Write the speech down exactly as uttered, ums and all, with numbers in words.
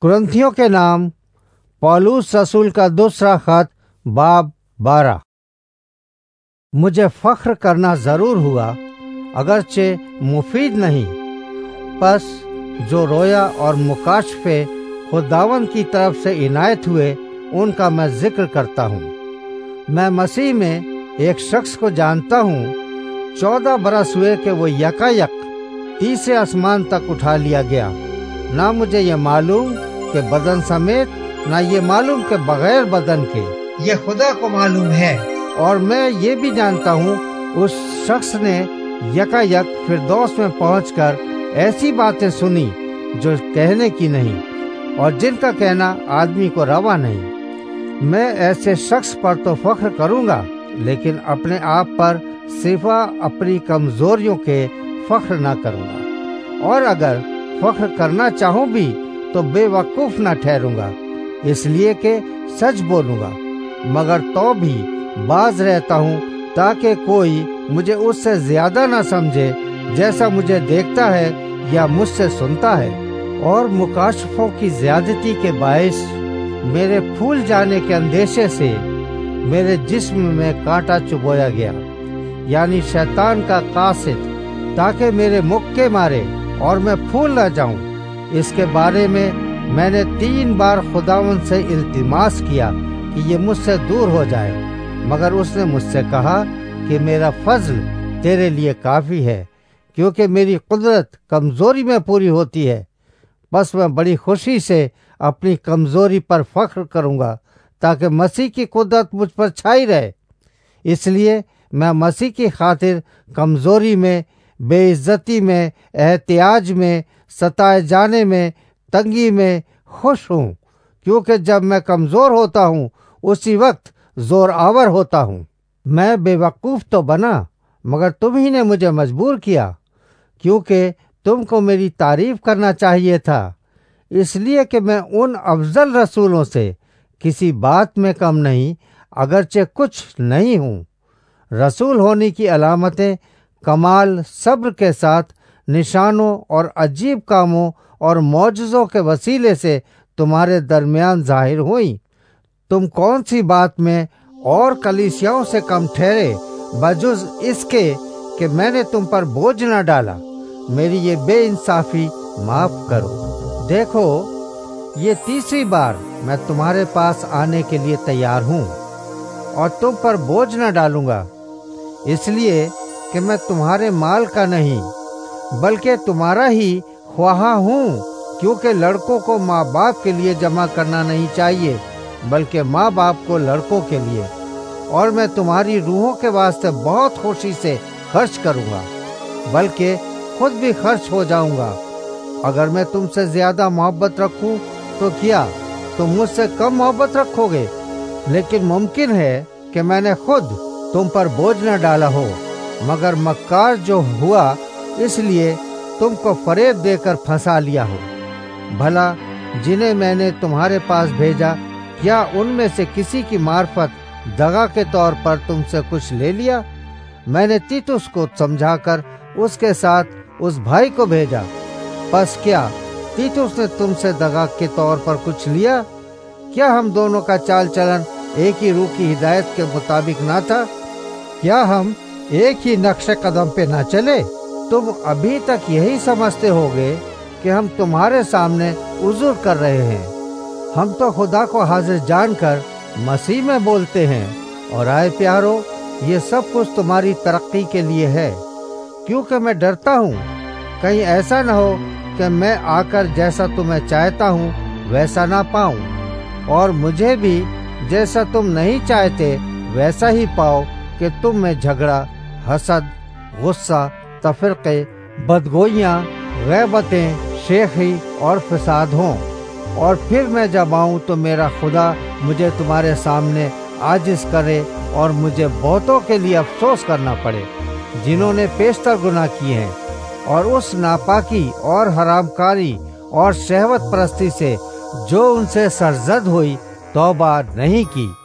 कुरिन्थियों के नाम पौलुस रसूल का दूसरा खत बाब बारह। मुझे फख्र करना जरूर हुआ, अगरचे मुफीद नहीं, बस जो रोया और मुकाशफे खुदावंद की तरफ से इनायत हुए उनका मैं जिक्र करता हूँ। मैं मसीह में एक शख्स को जानता हूँ, चौदह बरस हुए कि वो यकायक तीसरे आसमान तक उठा लिया गया। ना मुझे ये मालूम कि बदन समेत, ना ये मालूम कि बगैर बदन के, ये खुदा को मालूम है। और मैं ये भी जानता हूँ उस शख्स ने यकायक फिरदौस में पहुंचकर ऐसी बातें सुनी जो कहने की नहीं और जिनका कहना आदमी को रवा नहीं। मैं ऐसे शख्स पर तो फख्र करूँगा, लेकिन अपने आप पर सिवा अपनी कमजोरियों के फख्र ना करूँगा। और अगर फख्र करना चाहूँ भी तो बेवकूफ़ ना ठहरूँगा, इसलिए कि सच बोलूँगा, मगर तो भी बाज रहता हूँ, ताकि कोई मुझे उससे ज्यादा ना समझे जैसा मुझे देखता है या मुझसे सुनता है। और मुकाशफों की ज्यादती के बायस मेरे फूल जाने के अंदेशे से मेरे जिस्म में कांटा चुभोया गया, यानी शैतान का कासिद, ताकि मेरे मुक्के मारे और मैं फूल न जाऊं। इसके बारे में मैंने तीन बार खुदावंद से इल्तिमास किया कि ये मुझसे दूर हो जाए, मगर उसने मुझसे कहा कि मेरा फजल तेरे लिए काफी है, क्योंकि मेरी कुदरत कमजोरी में पूरी होती है। बस मैं बड़ी खुशी से अपनी कमजोरी पर फख्र करूंगा, ताकि मसीह की कुदरत मुझ पर छाई रहे। इसलिए मैं मसीह की खातिर कमजोरी में, बेइज्जती में, एहतियाज में, सताए जाने में, तंगी में खुश हूँ, क्योंकि जब मैं कमजोर होता हूँ उसी वक्त जोर आवर होता हूँ। मैं बेवकूफ़ तो बना, मगर तुम ही ने मुझे मजबूर किया, क्योंकि तुमको मेरी तारीफ करना चाहिए था, इसलिए कि मैं उन अफजल रसूलों से किसी बात में कम नहीं, अगरचे कुछ नहीं हूँ। रसूल होने की अलामतें कमाल सब्र के साथ निशानों और अजीब कामों और मौजज़ों के वसीले से तुम्हारे दरमियान जाहिर हुई। तुम कौन सी बात में और कलीसियाओं से कम ठहरे, बजुज इसके कि मैंने तुम पर बोझ न डाला। मेरी ये बेइंसाफी माफ करो। देखो, ये तीसरी बार मैं तुम्हारे पास आने के लिए तैयार हूँ और तुम पर बोझ न डालूंगा, इसलिए कि मैं तुम्हारे माल का नहीं बल्कि तुम्हारा ही ख्वाहा हूँ। क्योंकि लड़कों को माँ बाप के लिए जमा करना नहीं चाहिए, बल्कि माँ बाप को लड़कों के लिए। और मैं तुम्हारी रूहों के वास्ते बहुत खुशी से खर्च करूँगा, बल्कि खुद भी खर्च हो जाऊँगा। अगर मैं तुमसे ज्यादा मोहब्बत रखूँ तो क्या तुम मुझसे कम मोहब्बत रखोगे? लेकिन मुमकिन है कि मैंने खुद तुम पर बोझ न डाला हो, मगर मक्कार जो हुआ इसलिए तुमको फरेब देकर फंसा लिया हो। भला जिन्हें मैंने तुम्हारे पास भेजा, क्या उनमें से किसी की मार्फत दगा के तौर पर तुमसे कुछ ले लिया? मैंने तीतुस को समझाकर उसके साथ उस भाई को भेजा। बस क्या तीतुस ने तुमसे दगा के तौर पर कुछ लिया? क्या हम दोनों का चाल चलन एक ही रूह की हिदायत के मुताबिक ना था? क्या हम एक ही नक्शे कदम पे ना चले? तुम अभी तक यही समझते होगे कि हम तुम्हारे सामने उज़ुर कर रहे हैं। हम तो खुदा को हाजिर जानकर मसीह में बोलते हैं। और आए प्यारो, ये सब कुछ तुम्हारी तरक्की के लिए है, क्योंकि मैं डरता हूँ कहीं ऐसा न हो कि मैं आकर जैसा तुम्हें चाहता हूँ वैसा ना पाऊँ, और मुझे भी जैसा तुम नहीं चाहते वैसा ही पाओ कि तुम में झगड़ा, हसद, गुस्सा, तफरके, बदगोइयाँ, गैबतें, शेखी और फसाद हों। और फिर मैं जब आऊँ तो मेरा खुदा मुझे तुम्हारे सामने आजिज करे और मुझे बहुतों के लिए अफसोस करना पड़े जिन्होंने पेशतर गुनाह किए हैं, और उस नापाकी और हरामकारी और शहवत परस्ती से जो उनसे सरजद हुई तौबा नहीं की।